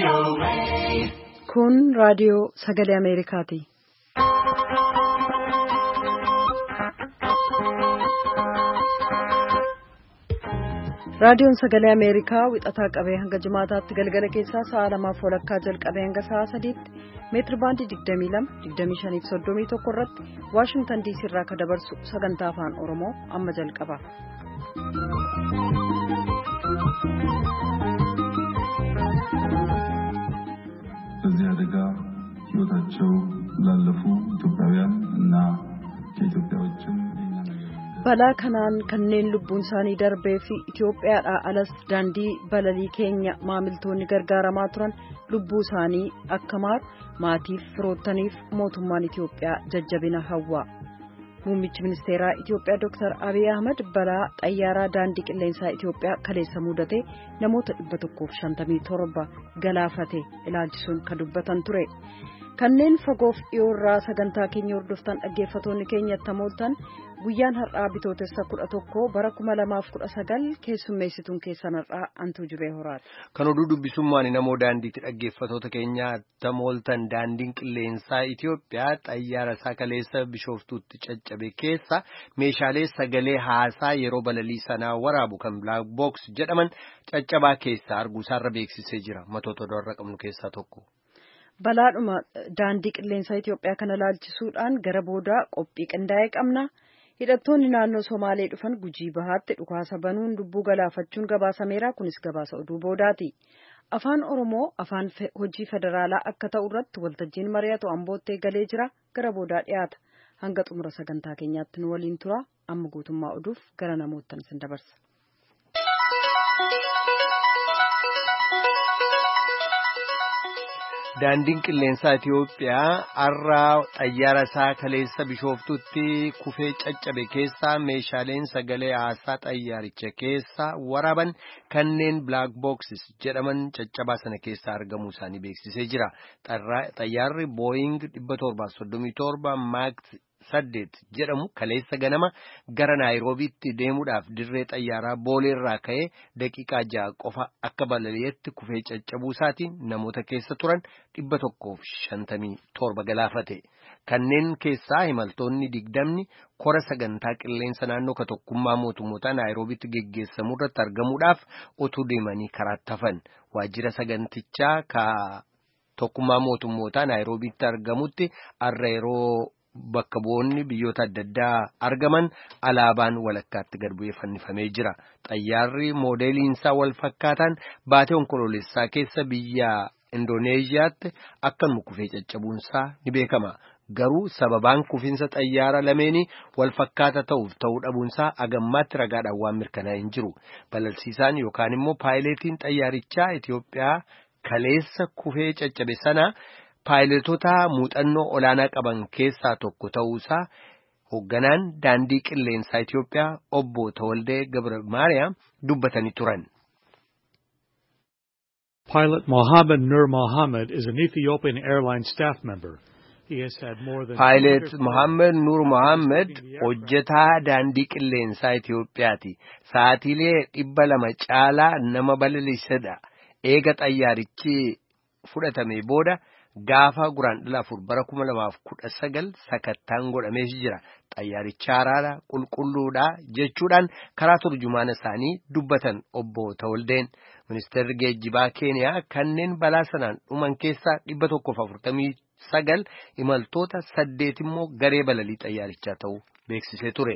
Kun raadiyoo sagalee Ameerikaati. Raadiyoon sagalee Ameerikaa wixataa qabee hanga jimaataatti galgala keessaa sa'a 2:00 jalqabee hanga sa'a 3:00 meetiri baandii 22, 25 irratti Waashingtan DC irraa kan dabarsu sagantaa afaan Oromoo amma jalqaba. በዚህ አደጋ ሕይወታቸው ላለፉ ኢትዮጵያውያን እና ከኢትዮጵያ ውጭም balaa kanaan kanneen lubbuun isaanii darbee fi Itoophiyaadhaa alas daandii balalii keenya maamiltoonni gargaaramaa turan lubbuu isaanii akka maaru maatiif firoottaniif mootummaan Itoophiyaa jajjabina hawwa. Muummichi ministeeraa Itoophiyaa Dr. Abiy Ahmed balaa xayyaaraa daandii qilleensaa Itoophiyaa kaleessa mudate namoota 157 galaafate ilaalchisuun kan dubbatan ture. Kanneen fagoof dhiyoorraa sagantaa keenya hordoftan dhaggeeffatoonni keenya tamooltan guyyaan har'aa bitootessa 11 bara 2019 keessummeessituun keessan har'aa antuu jibee horaati. Kan oduu dubbisummaan namoo daandiitti dhaggeeffatoota keenya tamooltan daandiin qilleensaa Itoophiyaa xayyaara isaa kaleessa bishooftuutti caccabe keessa meeshaalee sagalee haasaa yeroo balalii sanaa waraabu kan black box jedhaman caccabaa keessa arguusaarra beeksisee jira. Matoota oduurra qabnu keessaa tokko. Balaadhuma daandii qilleensaa Itoophiyaa kana ilaalchisuudhaan gara boodaa qophii qindaa'ee qabna. Hidhattoonni naannoo Somaalee dhufan Gujii Bahaatti dhukaasa banuun lubbuu galaafachuun gabaasameera. Kunis gabaasa oduu boodaati. Afaan Oromoo afaan hojii federaalaa akka ta'u irratti waltajjiin mari'atu Amboottee galee jira. Gara boodaa dhiyaata. Hanga xumura sagantaa keenyaatti nu waliin tura. Amma guutummaa oduuf gara namoottan isin dabarsa. Daandiin qilleensaa Itoophiyaa har'a xayyaara isaa kaleessa bishooftuutti kufee caccabe keessaa meeshaaleen sagalee haasaa xayyaaricha keessa waraaban kanneen black boxes jedhaman caccabaa sana keessa argamuu isaanii beeksisee jira. Xayyaarri Boeing 737 Max 8 jedhamu kaleessa ganama gara Naayiroobiitti deemuudhaaf dirree xayyaaraa booleerraa ka'ee daqiiqaa 6 qofa akka balali'etti kufee caccabuu isaatiin namoota keessa turan 157 galaafate. Kanneen keessaa imaltoonni 20 kora sagantaa qilleensa naannoo tokkummaa mootummoota Naayiroobiitti geggeessamu irratti argamuudhaaf utuu deemanii karaatti hafan. Waajjira sagantichaa tokkummaa mootummoota Naayiroobiitti argamutti har'a yeroo bakka bu'oonni biyyoota adda addaa argaman alaabaan walakkaatti gad bu'ee fannifamee jira. Xayyaarri moodeeliinsaa wal fakkaataan baatee onkoloolessaa keessa biyya Indooneeziyaatti akkanuma kufee caccabuunsaa ni beekama. Garuu sababaan kufiinsa xayyaara lameenii wal fakkaata ta'uu dhabuunsaa agammaatti ragaadhaan waan mirkanaa'e hin jiru. Balalsiisaan yookaan immoo paayileetiin xayyaarichaa Itoophiyaa kaleessa kufee caccabe sana Paayiletoota muuxannoo olaanaa qaban keessaa tokko ta'uusaa hoogganaan daandii qilleensaa Itoophiyaa obbo Tawaldee Gabra Maariyaam dubbatanii turan. Pilot Mohammed Nur Mohammed is an Ethiopian airline staff member. Pilot Mohammed Nur Mohammed hojjetaa daandii qilleensaa Itoophiyaati. Sa'aatiilee 200 caalaa nama balaliisedha. Eega xayyaarichi fudhatame booda gaafa guraandhala 4 bara 2019 sakattaan godhamee jira. Xayyaaricha haaraadha qulqulluudha jechuudhaan karaa turjumaana isaanii dubbatan obbo Tawaldeen. Ministeerri geejjibaa Keeniyaa kanneen balaa sanaan dhuman keessaa 149 imaltoota 8 immoo garee balalii xayyaarichaa ta'uu beeksisee ture.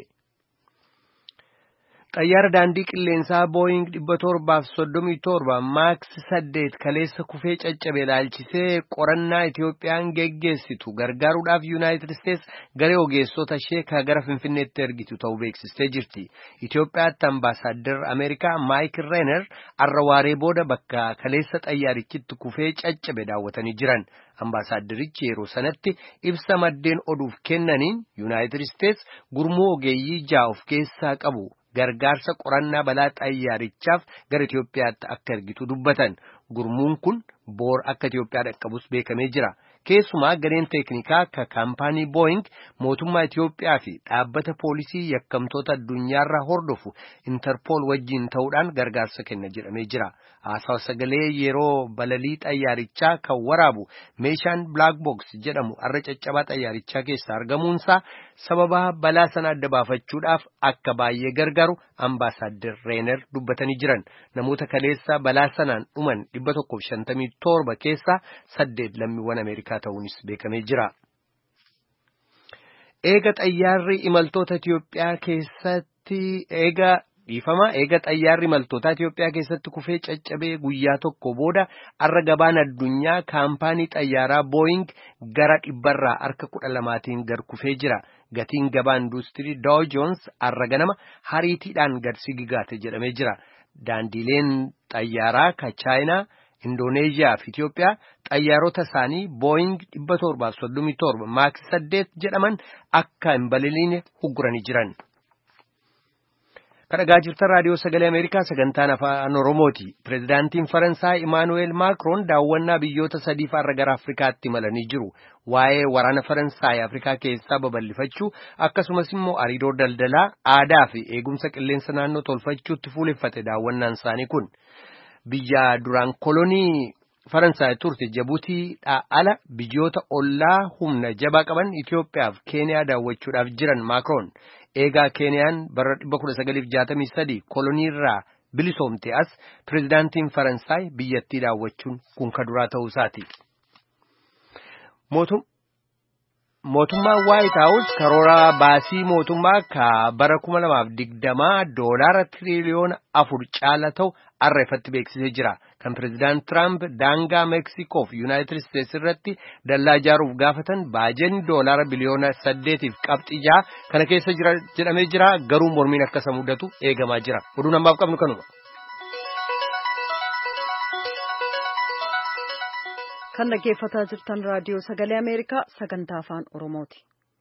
Xayyaara daandii qilleensaa Boeing 737 Max 8 kaleessa kufee caccabe ilaalchisee qorannaa Itoophiyaan geggeessitu gargaaruudhaaf United States garee ogeessota ishee gara Finfinneetti ergitu ta'uu beeksistee jirti. Itoophiyaatti ambaasaaddarri Ameerikaa Mike Renner har'a waaree booda bakka kaleessa xayyaarichitti kufee caccabe daawwatanii jiran. Ambaasaddarichi yeroo sanatti ibsa maddeen oduuf kennaniin United States gurmuu ogeeyyii 6 of keessaa qabu. Gargaarsa qorannaa balaa xayyaarichaaf gara Itoophiyaatti akka ergitu dubbatan. Gurmuun kun boor akka Itoophiyaa dhaqqabus beekamee jira. keessumaa gareen teeknikaa ka kaampaanii Boeing mootummaa Itiyoophiyaa fi dhaabbata poolisii yakkamtoota addunyaarraa hordofu Interpol wajjin ta'uudhaan gargaarsa kenna jedhamee jira. Haasawa sagalee yeroo balalii xayyaarichaa kan waraabu meeshaan Black Box jedhamu arra caccabaa xayyaarichaa keessaa argamuunsaa sababa balaa sana adda baafachuudhaaf akka baay'ee gargaaru Ambaasaadder Reener dubbatanii jiran. Namoota kaleessa balaa sanaan dhuman 157 keessaa 8 lammiiwwan Ameerikaa ta'uunis beekamee jira. Eega xayyaarri imaltoota Itiyoophiyaa keessatti kufee caccabee guyyaa tokko booda arra gabaan addunyaa kaampaanii xayyaaraa Boeing gara 100 harka 12tiin gad kufee jira. Gatiin gabaa industirii Dow Jones arra ganama hariitiidhaan gad sigigaate jedhamee jira. Daandileen xayyaaraa ka Chaayinaa, Indooneeziyaa fi Itiyoophiyaa xayyaarota isaanii Boeing 737 Max 8 jedhaman akka hin balaliine ugguranii jiran. Kadhagaa jirtan raadiyoo sagalee Ameerikaa sagantaan afaan Oromooti. Pireezidaantiin Faransaay Emmanuel Macron daawwannaa biyyoota sadiif har'a gara Afrikaatti imalanii jiru. Waa'ee waraana Faransaay Afrikaa keessaa babal'ifachuu akkasumas immoo hariiroo daldalaa, aadaa fi eegumsa qilleensa naannoo tolfachuutti fuuleffate daawwannaan isaanii kun. Biyya duraan kolonii Faransaay turte Jibuutiidhaa ala biyyoota ollaa humna jabaa qaban Itiyoophiyaa fi Keeniyaa daawwachuudhaaf jiran Macron. Eegaa Keeniyaan bara 1963 koloniirraa bilisoomte as pireezidaantiin Faransaay biyyattii daawwachuun kun ka duraa ta'uu isaati. Mootummaan White House karoora baasii mootummaa ka bara 2020 doolaara tiriliyoona 4 caala ta'u arreeffatti beeksisee jira. Kan pireezidaant Trump daangaa Meeksikoo fi Yuunaayitid Isteets irratti dallaa ijaaruuf gaafatan baajeen doolaara biliyoona 8.6 kana keessa jira jedhamee jira. Garuu mormiin akka isa mudatu eegamaa jira. Oduun ammaaf qabnu kanuma. Kan dhaggeeffataa jirtan raadiyoo sagalee Ameerikaa sagantaa afaan Oromooti.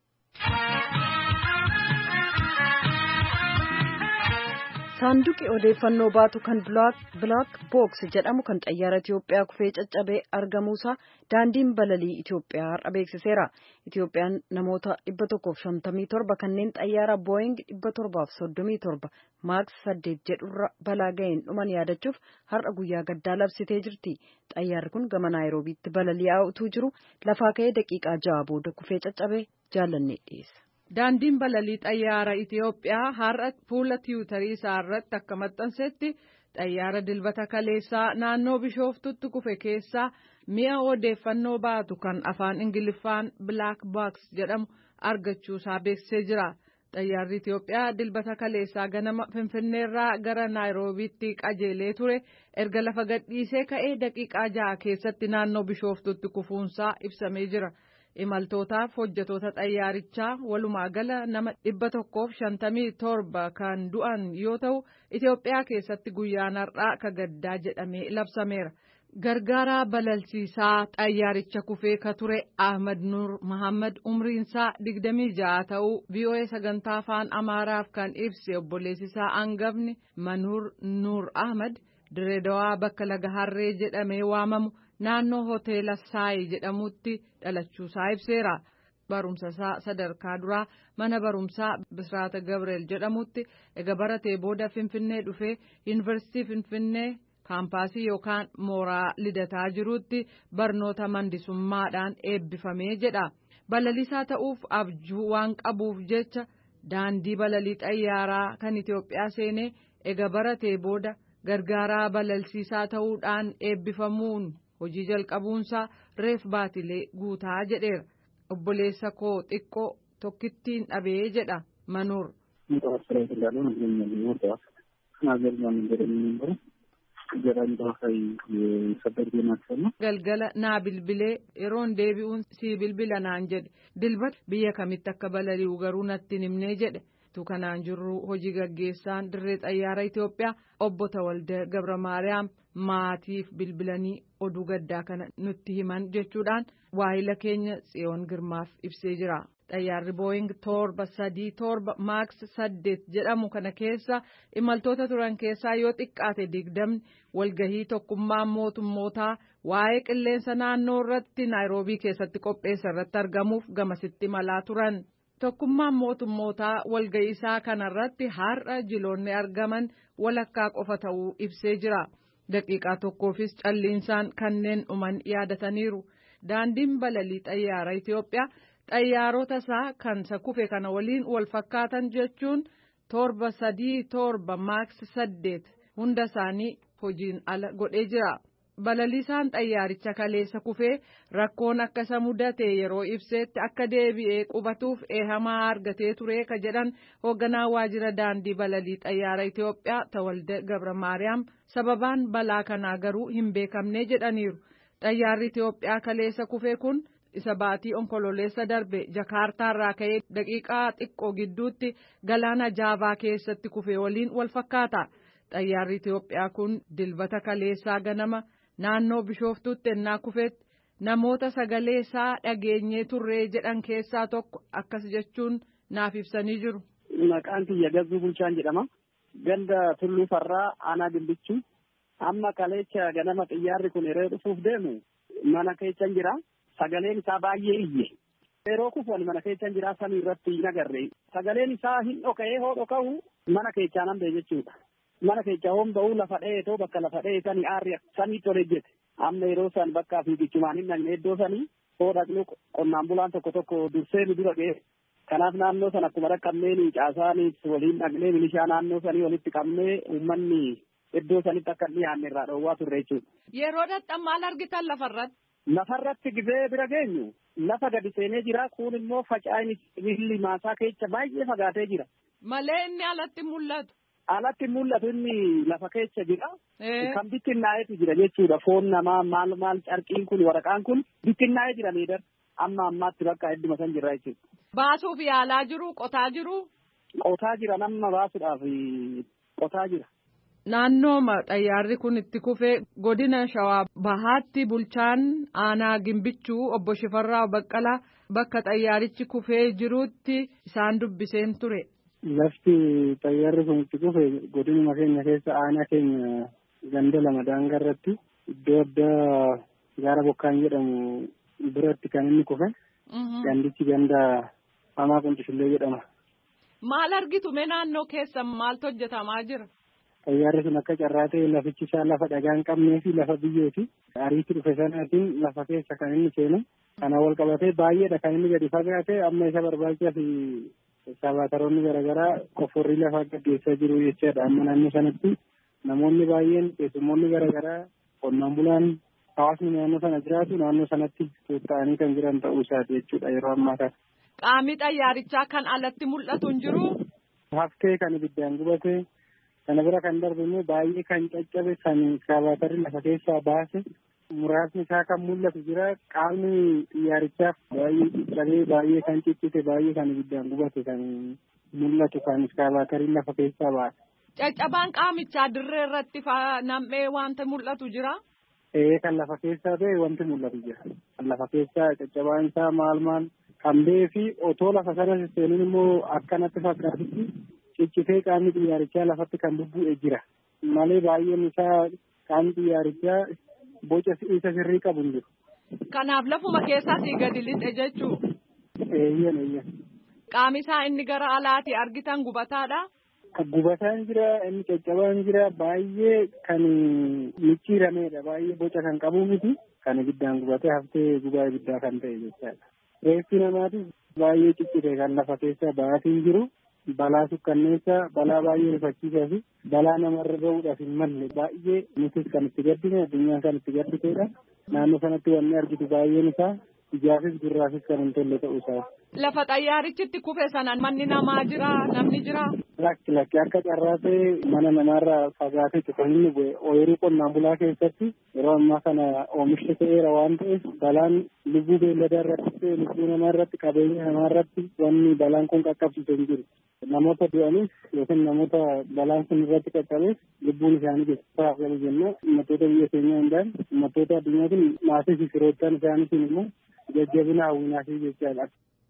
Saanduqi odeeffannoo baatu kan Black Box jedhamu kan xayyaara Itiyoophiyaa kufee caccabee argamuusaa daandiin balalii Itiyoophiyaa har'a beeksiseera. Itiyoophiyaan namoota 157 kanneen xayyaara Boeing 737 Max 8 jedhurra balaa ga'een dhuman yaadachuuf har'a guyyaa gaddaa labsitee jirti. Xayyaarri kun gama Naayiroobiitti balali'aa utuu jiru lafaa ka'ee daqiiqaa 6 booda kufee caccabee jaalannee dhiyeessa. Daandiin balalii xayyaara Itiyoophiyaa har'a fuula tiwutarii isaa irratti akka maxxansetti xayyaara dilbata kaleessaa naannoo Bishooftutti kufe keessaa mi'a odeeffannoo baatu kan afaan Ingiliffaan Black Box jedhamu argachuusaa beeksisee jira. Xayyaarri Itiyoophiyaa dilbata kaleessaa ganama Finfinneerraa gara Naayiroobiitti qajeelee ture erga lafa gadhiisee ka'ee daqiiqaa 6 keessatti naannoo Bishooftutti kufuunsaa ibsamee jira. Imaltootaaf hojjetoota xayyaarichaa walumaa gala nama 157 kan du'an yoo ta'u Itiyoophiyaa keessatti guyyaan har'aa ka gaddaa jedhamee labsameera. Gargaaraa balalsiisaa xayyaaricha kufee ka ture Ahmad Nur Muhammad umriinsaa 26 ta'uu VOA sagantaa afaan Amaaraaf kan ibse obboleessisaa hangafni Manur Nur Ahmad Direedawaa bakka laga Harree jedhamee waamamu naannoo hoteela Saayi jedhamutti dhalachuusaa ibseera. Barumsasaa sadarkaa duraa mana barumsaa Bisraata Gabriel jedhamutti ega baratee booda Finfinnee dhufee Yuunivarsiitii Finfinnee kaampaasii yookaan mooraa lidataa jirutti barnoota mandisummaadhaan eebbifamee jedha. Balalisaa ta'uuf abjuu waan qabuuf jecha daandii balalii xayyaaraa kan Itiyoophiyaa seenee ega baratee booda gargaaraa balalsiisaa ta'uudhaan eebbifamuun hojii jalqabuunsaa reef baatilee guutaa jedheera. Obboleessa koo xiqqoo tokkittiin dhabee jedha Manuur. Galgala naa bilbilee yeroon deebi'uun sii bilbila naan jedhe dilbata biyya kamitti akka balali'u garuu natti himnee jedhe. Kanaan jirru hojii gaggeessaan dirree xayyaara Itiyoophiyaa obbo Tawalda Gabra Maariyaam maatiif bilbilanii oduu gaddaa kana nutti himan jechuudhaan waahila keenya Tsiyoon Girmaaf ibsee jira. Xayyaarri Booying 737 Max 8 jedhamu kana keessa imaltoota turan keessaa yoo xiqqaate 20 walgahii tokkummaa mootummootaa waa'ee qilleensa naannoo irratti Naayiroobii keessatti qopheesse irratti argamuuf gamasitti imalaa turan. Tokkummaan mootummootaa walga'iisaa kanarratti har'a jiloonni argaman walakkaa qofa ta'uu ibsee jira. Daqiiqaa tokkoofis calliinsaan kanneen dhuman yaadataniiru. Daandiin balalii xayyaara Itoophiyaa xayyaarota isaa kan kufe kana waliin wal fakkaatan jechuun 737 Max 8 hunda isaanii hojiin ala godhee jira. Balaliisaan xayyaaricha kaleessa kufee rakkoon akka isa mudate yeroo ibseetti akka deebi'ee qubatuuf eehamaa argatee ture ka jedhan hoogganaa waajjira daandii balalii xayyaara Itoophiyaa Tawalde Gabra Maariyaam sababaan balaa kanaa garuu hin beekamne jedhaniiru. Xayyaarri Itoophiyaa kaleessa kufee kun isa baatii onkololeessa darbe Jakaartaarraa ka'ee daqiiqaa xiqqoo gidduutti galaana Jaavaa keessatti kufee waliin wal fakkaata. Xayyaarri Itoophiyaa kun dilbata kaleessaa ganama naannoo Bishooftuutti ennaa kufeetti namoota sagalee isaa dhageenyee turree jedhan keessaa tokko akkas jechuun naaf ibsanii jiru. Maqaan kiyya Gazzuu Bulchaan jedhama. Ganda Tulluu Farraa Aanaa Gimbichuu. Amma kaleecha ganama xiyyaarri kun yeroo dhufuuf deemu mana keessa jira. Sagaleen isaa baay'ee iyye. Yeroo kufuun mana keessa jira samii irratti hin agarre. Sagaleen isaa hin dhoka'ee hoo dhoka'u mana keessaa nan bee jechuudha. Mana keessa homba'uu lafa dheetoo bakka lafa dheetanii aarri samii tole jette. Amma yeroo san bakkaa fiigichumaan hin dhaqne iddoo sanii hoo dhaqnu qonnaan bulaan tokko dursee nu dura ga'e. Kanaaf naannoo sana akkuma dhaqqabnee caasaanis waliin dhaqnee milishaa naannoo sanii walitti qabnee uummanni iddoo sanitti akka dhiyaanne irraa dhoowwaa turre jechuudha. Yeroo dhaqxan maal argitan lafarratti? Lafarratti gibee bira geenyu lafa gadi seenee jira. Kun immoo faca'inni sibiilli maasaa keessa baay'ee fagaatee jira. Malee inni alatti mul'atu. Alatti mul'atu inni lafa keessa jira. Kan bittinnaa'eetu jira jechuudha. Foon namaa maal carqiin kun waraqaan kun bittinnaa'ee jira miidhar. Amma ammaatti bakka hedduma san jirra jechuudha. Baasuuf yaalaa jiru qotaa jiru. Qotaa jira nama baasuudhaaf qotaa jira. Naannooma xayyaarri kun itti kufee godina Shawaa Bahaatti bulchaan aanaa Gimbichuu obbo Shifarraa Baqqalaa bakka xayyaarichi kufee jirutti isaan dubbiseen ture. Lafti xayyaarri kun itti kufe godinuma keenya keessa aanaa keenya ganda lama daangaa irratti iddoo addaa gaara bokkaan jedhamu biratti kan inni kufe. Gandichi ganda Hamaa Quncishullee jedhama. Maal argitu mee naannoo keessa maaltu hojjetamaa jira? Xayyaarri sun akka carraa ta'e lafichi isaa lafa dhagaa hin qabnee fi lafa biyyooti. Ariitti dhufe sanaatiin lafa keessa kan inni seenu. Kana wal qabatee baay'eedha kan inni gadi fagaate amma isa barbaachisaa fi sabaataroonni garaagaraa qofforrii lafaa gaggeessaa jiru jechaadha. Amma naannoo sanatti namoonni baay'een keessummoonni garaagaraa qonnaan bulaan hawaasni naannoo sana jiraatu naannoo sanatti tuuta'anii kan jiran ta'uu isaati jechuudha yeroo ammaa kana. Qaamni xayyaarichaa kan alatti mul'atu hin jiru. Haftee kan ibiddaan gubate. Kana bira kan darbe immoo baay'ee kan caccabe kan sabaatarri lafa keessaa baase muraasni isaa kan mul'atu jira. Qaamni xiyyaarichaaf baay'ee caccabee baay'ee kan ciccite baay'ee kan ibiddaan gubate kan mul'atu kan sabaatarri lafa keessaa baase. Caccabaan qaamichaa dirree irratti nam'ee wanta mul'atu jira. Kan lafa keessaa ta'e wanti mul'atu jira. Kan lafa keessaa caccabaan isaa maal kan ba'ee fi otoo lafa sana seenuun immoo akkanatti fakkaatutti. Ciccitee qaamni xiyyaarichaa lafatti kan bubbu'e jira. Malee baay'een isaa qaamni xiyyaarichaa boca isa sirrii qabu hin jiru. Kanaaf lafuma keessaa sii gadi lixe jechuu. Eeyyan. Qaamni isaa inni gara alaati argitan gubataadha. Gubataan jira, inni caccabaan jira, baay'ee kan micciirameedha. Baay'ee boca kan qabu miti. Kan ibiddaan gubatee haftee gubaa ibiddaa kan ta'e jechaadha. Reeffi namaatis baay'ee ciccite kan lafa keessaa ba'aatiin jiru. Balaa sukkanneessaa, balaa baay'ee rifachiisaa fi balaa namarra gahuudhaaf hin malle baay'ee nutis kan itti gaddine addunyaan kan itti gadditeedha. Naannoo sanatti wanni argitu baay'een isaa ijaafis gurraafis kan hin tolle ta'uu isaa. Lafa xayyaarichitti kufe sana manni namaa jira, namni jira. Lakki akka carraa ta'e mana namaarraa fagaatee kan inni bu'e ooyiruu qonnaan bulaa keessatti yeroo ammaa kana oomishni ta'eera waan ta'eef balaan lubbuu beelladaa irratti lubbuu namaa irratti qabeenya namaa irratti wanni balaan kun qaqqabsiisee hin jiru. Namoota du'aniif yookiin namoota balaan sun irratti qaqqabeef lubbuun isaanii geessisaa galu jenna. Uummattoota biyya keenyaa hundaan uummattoota addunyaatiin maatii fi firoottan isaaniitiin immoo jajjabina hawwinaa fi jechaadha.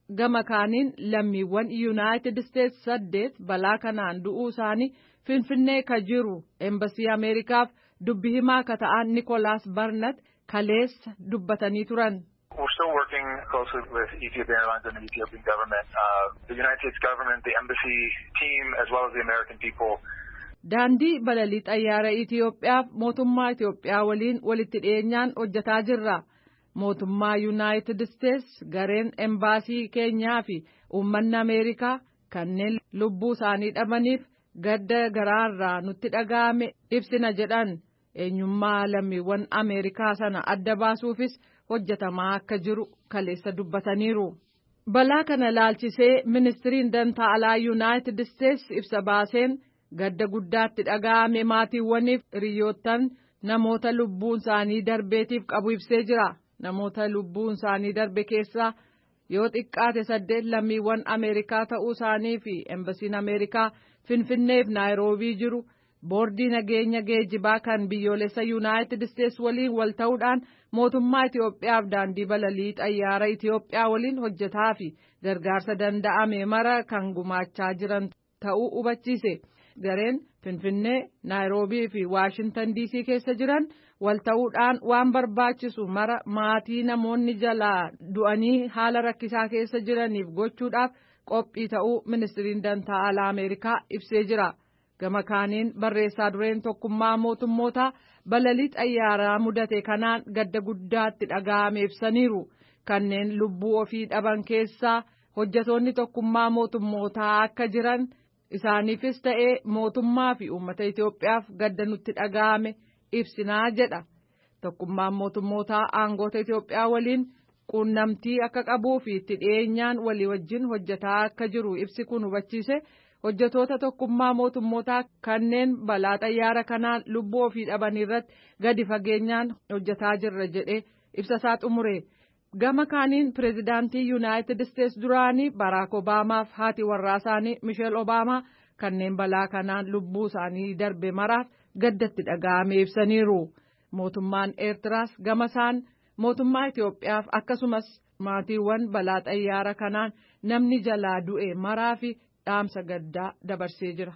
gama kaaniin lammiiwwan Yuunaayitid Isteets 8 balaa kanaan du'uu isaanii Finfinnee ka jiru Embasii Ameerikaaf dubbi himaa ka ta'an Nikolaas Barnat kaleessa dubbatanii turan. We're still working closely with Ethiopian Airlines and the Ethiopian government, the United States government, the embassy team, as well as the American people. Daandii balalii xayyaara Itoophiyaaf mootummaa Itoophiyaa waliin walitti dhiyeenyaan hojjetaa jirra. Mootummaa Yuunaayitid Isteets gareen embaasii keenyaa fi uummanni Ameerikaa kanneen lubbuu isaanii dhabaniif gadda garaarraa nutti dhaga'ame ibsina jedhan. Eenyummaa lammiiwwan Ameerikaa sana adda baasuufis hojjetamaa akka jiru kaleessa dubbataniiru. Balaa kana laalchisee ministiriin dantaa alaa Yuunaayitid Isteets ibsa baaseen gadda guddaatti dhaga'ame maatiiwwaniif hiriyoottan namoota lubbuun isaanii darbeetiif qabu ibsee jira. Namoota lubbuun isaanii darbe keessaa yoo xiqqaate 8 lammiiwwan Ameerikaa ta'uu isaanii fi embasiin Ameerikaa Finfinneef Naayiroobii jiru boordii nageenya geejjibaa kan biyyoolessa Yuunaayitid Isteets waliin wal ta'uudhaan mootummaa Itoophiyaaf daandii balalii xayyaara Itoophiyaa waliin hojjetaa fi gargaarsa danda'ame mara kan gumaachaa jiran ta'uu hubachiise. Gareen Finfinnee, Naayiroobii fi Waashintan DC keessa jiran wal ta'uudhaan waan barbaachisu mara maatii namoonni jalaa du'anii haala rakkisaa keessa jiraniif gochuudhaaf qophii ta'uu ministiriin dantaa alaa Ameerikaa ibsee jira. Gama kaaniin barreessaa dureen tokkummaa mootummootaa balalii xayyaaraa mudate kanaan gadda guddaatti dhaga'ame ibsaniiru. Kanneen lubbuu ofii dhaban keessaa hojjetoonni tokkummaa mootummootaa akka jiran isaaniifis ta'ee mootummaa fi uummata Itoophiyaaf gadda nutti dhaga'ame ibsinaa jedha. Tokkummaan mootummootaa aangoota Itoophiyaa waliin quunnamtii akka qabuu fi itti dhiyeenyaan walii wajjin hojjetaa akka jiru ibsi kun hubachiise. Hojjetoota tokkummaa mootummootaa kanneen balaa xayyaara kanaan lubbuu ofii dhaban irratti gadi fageenyaan hojjetaa jirra jedhee ibsasaa xumure. Gama kaaniin pireezidaantii Yuunaayitid Isteets duraanii Baraak Obaamaaf haati warraa isaanii Misheel Obaamaa kanneen balaa kanaan lubbuu isaanii darbe maraaf gaddatti dhaga'ame ibsaniiru. Mootummaan Eertiraas gama isaan mootummaa Itoophiyaaf akkasumas maatiiwwan balaa xayyaara kanaan namni jalaa du'e maraa fi dhaamsa gaddaa dabarsee jira.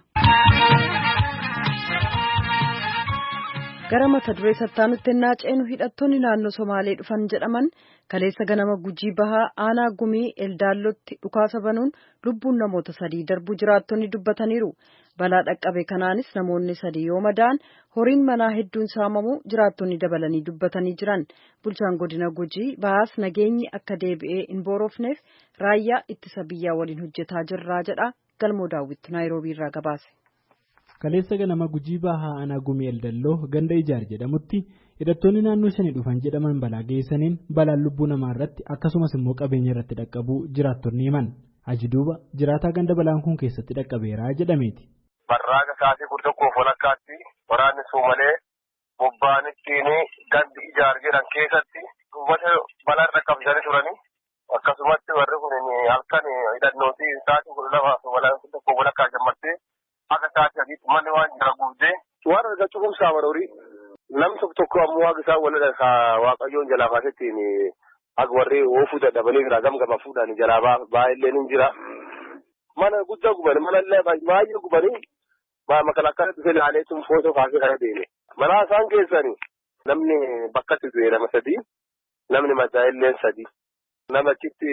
Gara mata duree sattaanutti ennaa ceenu hidhattoonni naannoo Somaalee dhufan jedhaman kaleessa ganama Gujii Bahaa aanaa Gumii Eldaallotti dhukaasa banuun lubbuun namoota 3 darbuu jiraattonni dubbataniiru. Balaa dhaqqabe kanaanis namoonni 3 yoo madaa'an horiin manaa hedduun saamamuu jiraattonni dabalanii dubbatanii jiran. Bulchaan godina Gujii Bahaas nageenyi akka deebi'ee hin boorofneef raayyaa ittisa biyyaa waliin hojjetaa jirraa jedha. Galmoo Daawwitti Naayiroobii irraa gabaase. Kaleessa ganama Gujii Bahaa aanaa Gumii Eldalloo ganda Ijaar jedhamutti hidhattoonni naannoo shanii dhufan jedhaman balaa geessaniin balaan lubbuu namaa irratti akkasumas immoo qabeenya irratti dhaqqabuu jiraattonni himan. Aji duuba jiraataa ganda balaan kun keessatti dhaqqabeeraa jedhameeti. Barraaqa sa'aatii 11 walakkaatti waraanni Soomalee bobbaanittiin gandi Ijaar jedhan keessatti uummata balaan dhaqqabsanii turanii akkasumatti warri kun halkan hidhannootii sa'aatii 12 walakkaa jammattee akka taate adiitti manni waan jira guutee waan arga cufumsaa baroori namni tokko ammoo waaqa isaa walirra waaqayyoon jalaa baasettiin akka warri oofuu dadhabanii jira gamgama fuudhanii jalaa baay'illee ni jira mana guddaa gubanii mana illee baay'ee gubanii makalakkaa dhufee laaleetuun footoo kaasee kana deeme manaa isaan keessanii namni bakkatti du'e nama 3 namni madaa'illee 3 nama achitti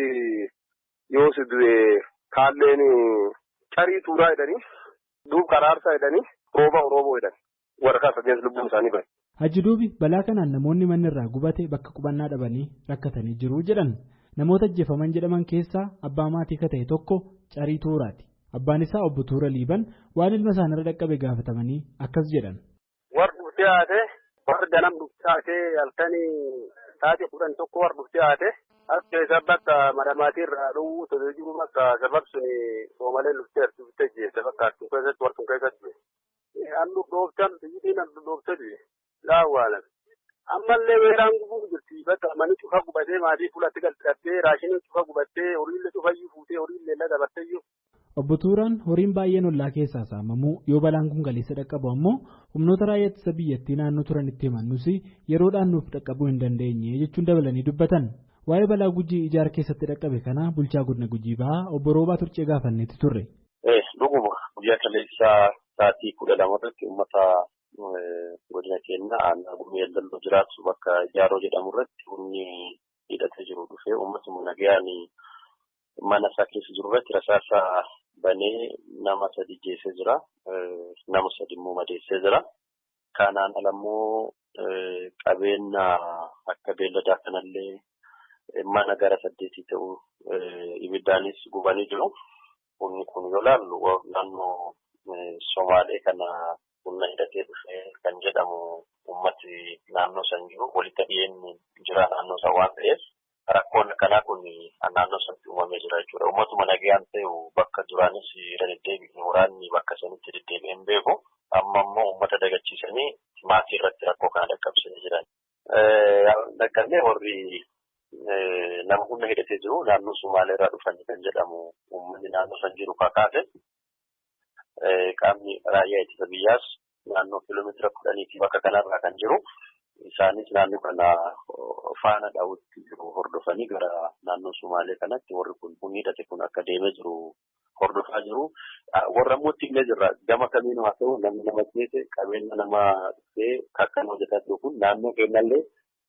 yoo si du'e kaalleen carii tuuraa jedhanii duub karaarsaa jedhanii rooboo jedhan warra kan sadees lubbuun isaanii bahe. Haji duubi balaa kanaan namoonni manni irraa gubate bakka qubannaa dhabanii rakkatanii jiru jedhan namoota ajjeefaman jedhaman keessaa abbaa maatii ka ta'e tokko carii tuuraati. Abbaan isaa obbo Tuura Liiban waan ilma isaanirra dhaqqabe gaafatamanii akkas jedhan. Warri dhuftee haate warri ganam dhuftee haate halkanii taate 11 warri dhuftee haate as keessa bakka madamaatii irraa dhowwuu tole jiru bakka sababsuni Soomalee dhuftee jeessa fakkaattu keessatti warqin keessatti annu dhooftan biyyiin annu dhooftatu laawwaalan ammallee weeraan gubuu jirti bakka mani cufa gubatee maatii fuulatti galchattee raashiniin cufa gubattee horiillee cufayyuu fuutee horiillee illee dabarteeyyuu. Obbo Tuuraan horiin baay'een ollaa keessaa saamamuu yoo balaan kun galeessa dhaqqabu ammoo humnoota raayyaa ittisa biyyattii naannoo turanitti himannus yeroodhaan nuuf dhaqqabuu hin dandeenye jechuun dabalanii dubbatan. Waa'ee balaa Gujii Ijaar keessatti dhaqqabe kana bulchaa godina Gujii Bahaa obbo Roobaa Turcee gaafannetti turre. Dhuguma guyyaa kaleessaa sa'aatii 12 irratti uummata godina keenya aanaa gumii Eldalloo jiraatu bakka Ijaaroo jedhamu irratti humni hidhatee jiru dhufee uummatuma nagayaan mana isaa keessa jiru irratti rasaasa banee nama 3 jeesee jira. Nama 3 immoo madeessee jira. Kanaan alammoo qabeenya akka beelladaa kanallee mana gara 8 ta'u ibiddaanis gubanii jiru. Humni kun yoo laallu naannoo Somaalee kana humna hidhatee dhufee kan jedhamu uummati naannoo san jiru walitti dhiyeenyi jira naannoo san waan ta'eef rakkoon kanaa kun naannoo sanatti uumamee jira jechuudha. Uummatuma nagayaan ta'u bakka duraanis irra deddeebiin waraanni bakka sanitti deddeebi'een beeku amma immoo uummata dagachiisanii maatii irratti rakkoo kana dhaqqabsanii jiran. Dhaqqabnee warri nama humna hidhatee jiru naannoo Somaalee irraa dhufanii kan jedhamu uummanni naannoo san jiru kakaase qaamni raayyaa ittisa biyyaas naannoo kiiloomeetira 10 bakka kanarraa kan jiru isaanis naannoo kana faana daawwatti jiru hordofanii gara naannoo Somaalee kanatti warri kun humni hidhate kun akka deemee jiru hordofaa jiru. Warra mootii illee jirra gama kamiin haa ta'u namni nama keessa qabeenya nama dhufee kakkan hojjetaa jiru kun naannoo keenyallee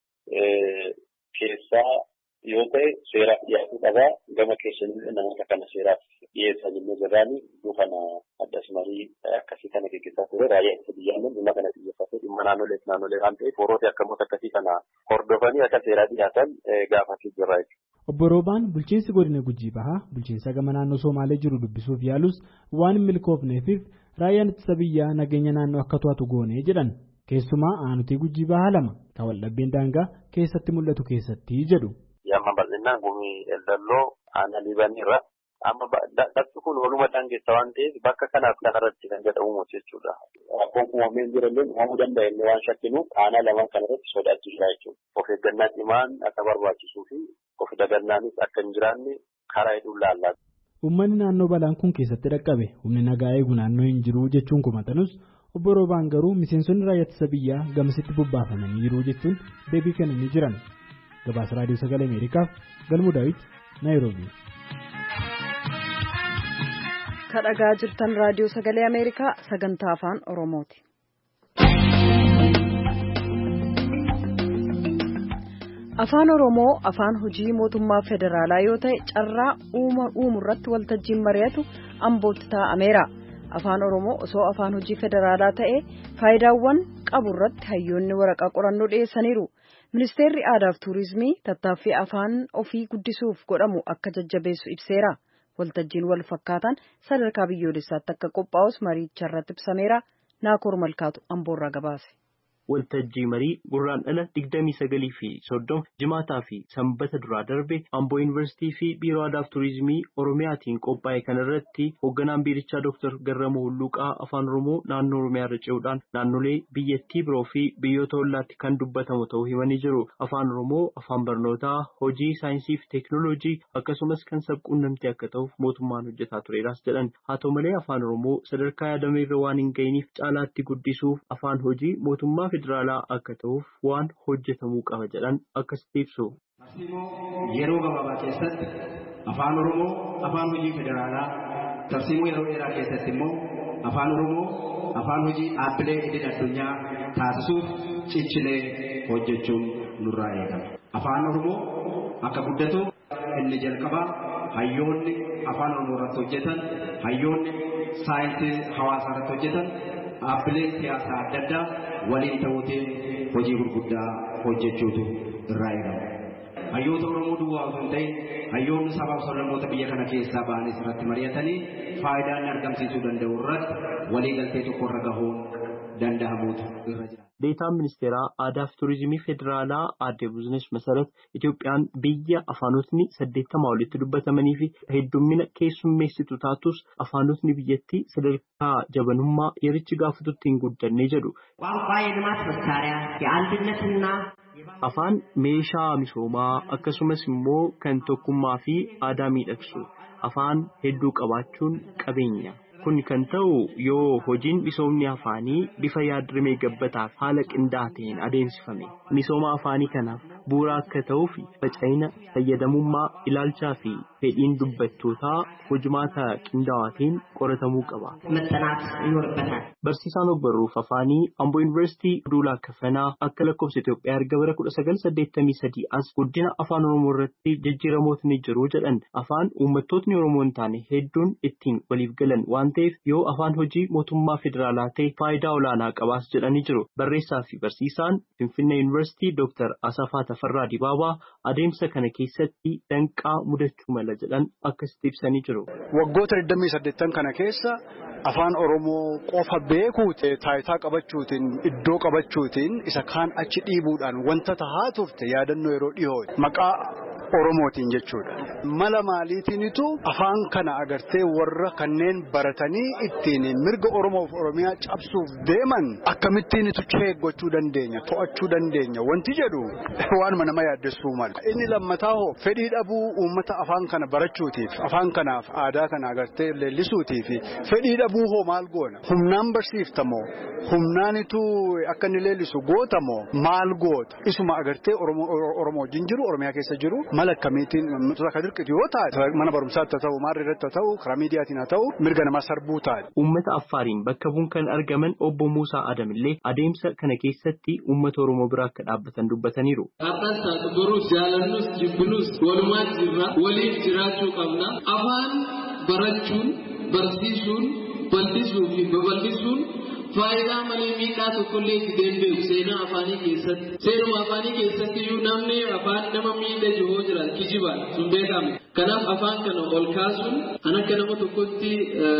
keessaa yoo ta'e seeraaf dhiyaachuu qabaa gama keessanii namoota kana seeraaf dhiyeessaa jennee jirraanii dhufana addas marii akkasii kana gaggeessaa ture raayyaa ittisa biyyaallee dhimma kana xiyyeeffatee dhimma naannolee waan ta'eef warroota akkamoota akkasii kana hordofanii akka seeraa dhiyaatan gaafatii jirra jechuudha. Obbo Roobaan bulchiinsi godina Gujii Bahaa bulchiinsa gama naannoo Somaalee jiru dubbisuuf yaalus waan hin milkoofneefiif raayyaan ittisa biyyaa nageenya naannoo akka to'atu goonee jedhan. Keessumaa aanutii Gujii Bahaa 2 kan waldhabbeen daangaa keessatti mul'atu keessatti jedhu. Yamma bal'inaan gumii Eldalloo aanaa Liibanirra amma dhaqsu kun waluma daangeessa waan ta'eef bakka kanaaf kanarratti kan jedhamu jechuudha. Rakkoon uumameen jirallee uumamuu danda'a illee waan shakkinuuf aanaa lamaan kanarratti sodaachisaa jechuudha. Of eeggannaa cimaan akka barbaachisuu fi of dagannaanis akka hin jiraanne karaa hedduun laallaa. Uummanni naannoo balaan kun keessatti dhaqqabe humni nagaa eegu naannoo hin jiru jechuun kumatanus obbo Roobaan garuu miseensonni raayyaa ittisa biyyaa gamasitti bobbaafamanii jiru jechuun deebii kennanii jiran. Gabaasa Raadiyoo Sagalee Ameerikaaf Galmuu Daawit Naayiroobii. Kadhagaa jirtan Raadiyoo Sagalee Ameerikaa sagantaa afaan Oromooti. Afaan Oromoo afaan hojii mootummaa federaalaa yoo ta'e carraa uumurratti waltajjiin mari'atu Ambootti taa'ameera. Afaan Oromoo osoo afaan hojii federaalaa ta'e faayidaawwan qabu irratti hayyoonni waraqaa qorannoo dhiyeessaniiru. Ministeerri Aadaa fi Tuurizimii tattaaffii afaan ofii guddisuuf godhamu akka jajjabeessu ibseera. Waltajjiin wal fakkaatan sadarkaa biyyoolessaatti akka qophaa'us mariicha irratti ibsameera. Naakoor Malkaatu Amboorraa gabaase. Waltajjii marii gurraandhala 29 fi 30 jimaataa fi sanbata duraa darbe Amboo Yuunivarsiitii fi Biiroo Aadaa fi Tuurizimii Oromiyaatiin qophaa'e kanarratti hoogganaan biirichaa Dr. Garramuu Hulluuqaa afaan Oromoo naannoo Oromiyaa irra ce'uudhaan naannolee biyyattii biroo fi biyyoota hollaatti kan dubbatamu ta'uu himanii jiru. Afaan Oromoo afaan barnootaa, hojii saayinsii fi teekinooloojii akkasumas kan sabquunnamtii akka ta'uuf mootummaan hojjetaa tureeras jedhan. Haa ta'u malee afaan Oromoo sadarkaa yaadame irra waan hin ga'iniif caalaatti guddisuuf afaan hojii mootummaa federaalaa akka ta'uuf waan hojjetamuu qaba jedhan akkasitti ibsu. Yeroo gabaabaa keessatti afaan Oromoo afaan hojii federaalaa tarsiimoo yeroo dheeraa keessatti immoo afaan Oromoo afaan hojii dhaabbilee idil addunyaa taasisuuf ciccilee hojjechuun nurraa eegama. Afaan Oromoo akka guddatu inni jalqabaa hayyoonni afaan Oromoo irratti hojjetan, hayyoonni saayinsii hawaasaa irratti hojjetan, dhaabbileen siyaasaa adda addaa waliin ta'uutiin hojii gurguddaa hojjechuutu irraa eegama. Hayyoota Oromoo duwwaa osoo hin ta'in hayyoonni sabaaf sablammoota biyya kana keessaa ba'anis irratti mari'atanii faayidaa inni argamsiisuu danda'u irratti waliigaltee tokko irra gahuun danda'amuutu irra jira. Deetaan ministeeraa Aadaa fi Tuurizimii Federaalaa Aadde Buzinesh Masarat Itoophiyaan biyya afaanotni 80 olitti dubbatamanii fi heddummina keessummeessitu taatus afaanotni biyyattii sadarkaa jabanummaa yerichi gaafatutti hin guddanne jedhu. ቋንቋ የልማት መሳሪያ የአንድነትና afaan meeshaa misoomaa akkasumas immoo kan tokkummaa fi aadaa miidhagsu afaan hedduu qabaachuun qabeenya. Kun kan ta'u yoo hojiin misoomni afaanii bifa yaadrimee gabbataaf haala qindaa'aa ta'een adeemsifame. Misooma afaanii kanaaf bu'uura akka ta'uuf faca'ina fayyadamummaa ilaalchaa fi fedhiin dubbattootaa hojimaata qindaawaatiin qoratamuu qaba. Barsiisaan ogbarruuf afaanii Amboo Yuunivarsiitii Duulaa Kafanaa akka lakkoofsa Itoophiyaa erga bara 1983 as guddina afaan Oromoo irratti jijjiiramootni jiru jedhan afaan uummattootni Oromoo hin taane hedduun ittiin waliif galan waan ta'eef yoo afaan hojii mootummaa federaalaa ta'e faayidaa olaanaa qabaas jedhanii jiru. Barreessaa fi barsiisaan Finfinnee Yuunivarsiitii Dr. Asafaa Tafarraa Dibaabaa adeemsa kana keessatti danqaa mudachuu mala jedhan akkasitti ibsanii jiru. Waggoota 28 kana keessa afaan Oromoo qofa beekuu taayitaa qabachuutiin iddoo qabachuutiin isa kaan achi dhiibuudhaan wanta tahaa turte yaadannoo yeroo dhiyoo maqaa Oromootiin jechuudha. Mala maaliitiinitu afaan kana agartee warra kanneen baratanii ittiin mirga Oromoof Oromiyaa cabsuuf deeman akkamittiinitu cheeggachuu dandeenya, to'achuu dandeenya wanti jedhu waanuma nama yaaddessuu mala. Inni lammataa hoo fedhii dhabuu uummata afaan kana barachuutiif afaan kanaaf aadaa kana agartee leellisuutiif fedhii dhabuu hoo maal goona? Humnaan barsiiftamoo humnaanitu akka inni leellisu gootamoo maal goota? Isuma agartee Oromoo wajjin jiru Oromiyaa keessa jiru. Mala akkamiitiin nuti akka dirqiti yoo taate mana barumsaatti haa ta'u maarra irratti haa ta'u karaa miidiyaatiin haa ta'u mirga namaa sarbuu taate. Uummata Affaariin bakka bu'uun kan argaman obbo Muusaa Adamillee adeemsa kana keessatti uummata Oromoo biraa akka dhaabbatan dubbataniiru. Har'as taatu boruus jaalannus jibbinuus walumaa jirra waliif jiraachuu qabna. Afaan barachuun barsiisuun bal'isuu fi babal'isuun faayidaa malee miidhaa tokkollee itti deembeeku seenaa afaanii keessatti. Seenuma afaanii keessatti iyyuu namni afaan nama miidha jiruu jira kijibaan sun beekama. Kanaaf afaan kana ol kaasuun kan akka nama tokkotti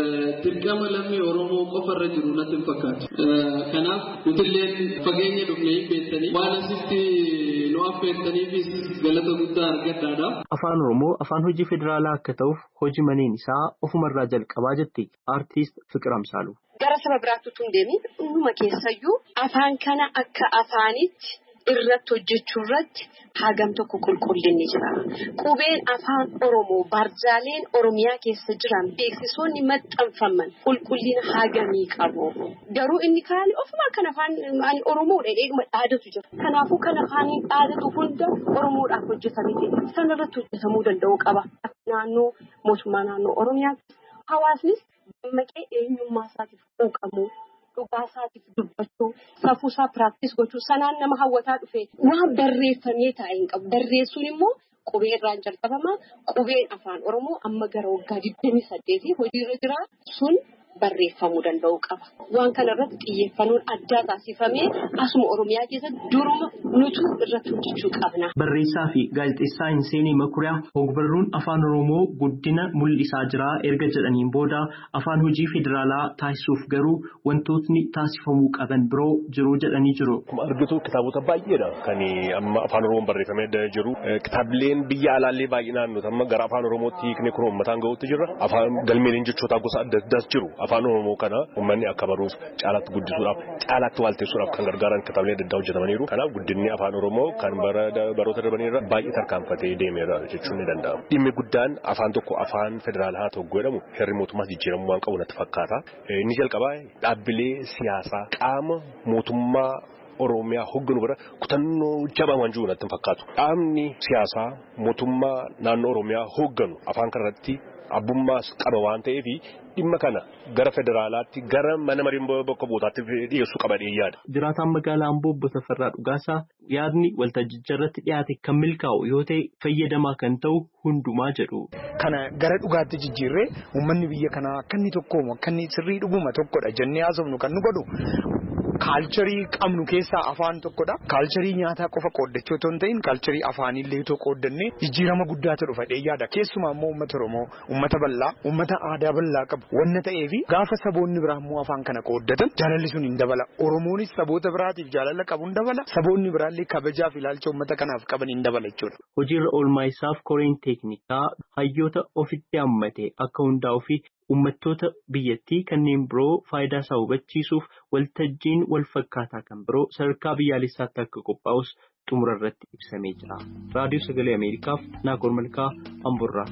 dirqama lammii Oromoo qofarra jiru natti hin fakkaatu. Kanaaf nutilleen fageenya dhufnee hin beektanii waan asitti nu affeertaniifis galata guddaa argadhaadha. Afaan Oromoo afaan hojii federaalaa akka ta'uuf hojii maneen isaa ofumarraa jalqabaa jetti aartiist Fiqir Amsaaluu. Gara saba biraatti tun deemin uumama keessayyuu afaan kana akka afaanitti irratti hojjechuu irratti hagam tokko qulqullinni jira. Qubeen afaan Oromoo barjaaleen Oromiyaa keessa jiran beeksisoonni maxxanfaman qulqullina hagamii qabu. Garuu inni kaan ofuma kan afaan Oromoo dheedheedhuma dhaadatu jira. Kanaafuu kan afaanii dhaadatu hunda Oromoodhaaf hojjetamee sanarratti hojjetamuu danda'u qaba. Naannoo mootummaa naannoo Oromiyaatti hawaasnis maqee eenyummaa isaatiif quuqamuu dhugaa isaatiif dubbachuu safuusaa piraaktis gochuu sanaan nama hawwataa dhufe waan barreeffamee taa'e hin qabu. Barreessuun immoo qubee irraan jalqabama. Qubeen afaan Oromoo amma gara waggaa 28 hojiirra jira sun barreeffamuu danda'u qaba. Waan kana irratti xiyyeeffannoon addaa taasifamee asuma Oromiyaa keessatti duruma nuti irratti hojjechuu qabna. Barreessaa fi gaazexeessaa Hinseenee Makuriyaa ogbarruun afaan Oromoo guddina mul'isaa jira erga jedhaniin booda afaan hojii federaalaa taasisuuf garuu wantootni taasifamuu qaban biroo jiru jedhanii jiru. Akkuma argitu kitaabota baay'eedha kan amma afaan Oromoon barreeffamee jiru. Kitaabileen biyya alaallee baay'inaan nuti amma gara afaan Oromootti hiiknee kun uummataan gahuutti jirra. Afaan galmeeleen jechoota gosa adda addaas jiru. Afaan Oromoo kana uummanni akka baruuf caalaatti guddisuudhaaf caalaatti waalteessuudhaaf kan gargaaran kitaabilee adda addaa hojjetamaniiru. Kanaaf guddinni afaan Oromoo kan baroota darbaniirra baay'ee tarkaanfatee deemeera jechuun ni danda'ama. Dhimmi guddaan afaan tokko afaan federaalaa haa ta'u jedhamu heerri mootummaas jijjiiramuu waan qabu natti fakkaata. Inni jalqabaa dhaabbilee siyaasaa qaama mootummaa Oromiyaa hogganu bira kutannoo jabaa waan jiru natti fakkaatu. Dhaabni siyaasaa mootummaa naannoo Oromiyaa hogganu afaan kanarratti abbummaas qaba waan ta'eef dhimma kana gara federaalaatti gara mana mariin bakka bu'ootaatti dhiyeessuu qaba yaada. Jiraataan magaalaa Amboo Obbo Tafarraa Dhugaasaa yaadni waltajjicha irratti dhiyaate kan milkaa'u yoo ta'e fayyadamaa kan ta'u hundumaa jedhu. Kana gara dhugaatti jijjiirree uummanni biyya kanaa akka inni tokkoomu akka inni sirrii dhuguma tokkodha jennee haasofnu kan nu godhu. Kaalcharii qabnu keessaa afaan tokkodha. Kaalcharii nyaataa qofa qooddachuu otoo hin ta'in kaalcharii afaanillee otoo qooddannee jijjiirama guddaatu dhufa yaada. Keessumaa immoo uummata Oromoo, uummata bal'aa, uummata aadaa bal'aa qabu wanna ta'eef gaafa saboonni biraa immoo afaan kana qooddatan jaalalli sun hin dabala. Oromoonis saboota biraatiif jaalala qabu hin dabala. Saboonni biraallee kabajaaf ilaalcha uummata kanaaf qaban hin dabala jechuudha. Hojiirra oolmaa isaaf koreen teeknikaa hayyoota ofitti hammate akka hundaa'uu fi uummattoota biyyattii kanneen biroo faayidaa isaa hubachiisuuf waltajjiin wal fakkaataa kan biroo sadarkaa biyyaalessaatti akka qophaa'us xumura irratti ibsamee jira. Raadiyoo Sagalee Ameerikaaf Naakoor Malkaa Amboorraa.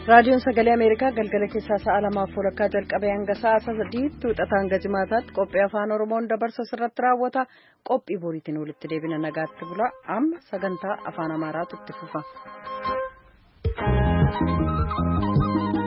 raadiyoon sagalee ameerikaa galgala keessaa sa'a 2:00 jalqabee hanga sa'a 3:00 wixataa hanga jimaataatti qophii afaan oromoon dabarsa irratti raawwata. Qophii boriitiin walitti deebina nagaatti bulaa. Amma sagantaa afaan amaaraatu itti fufa.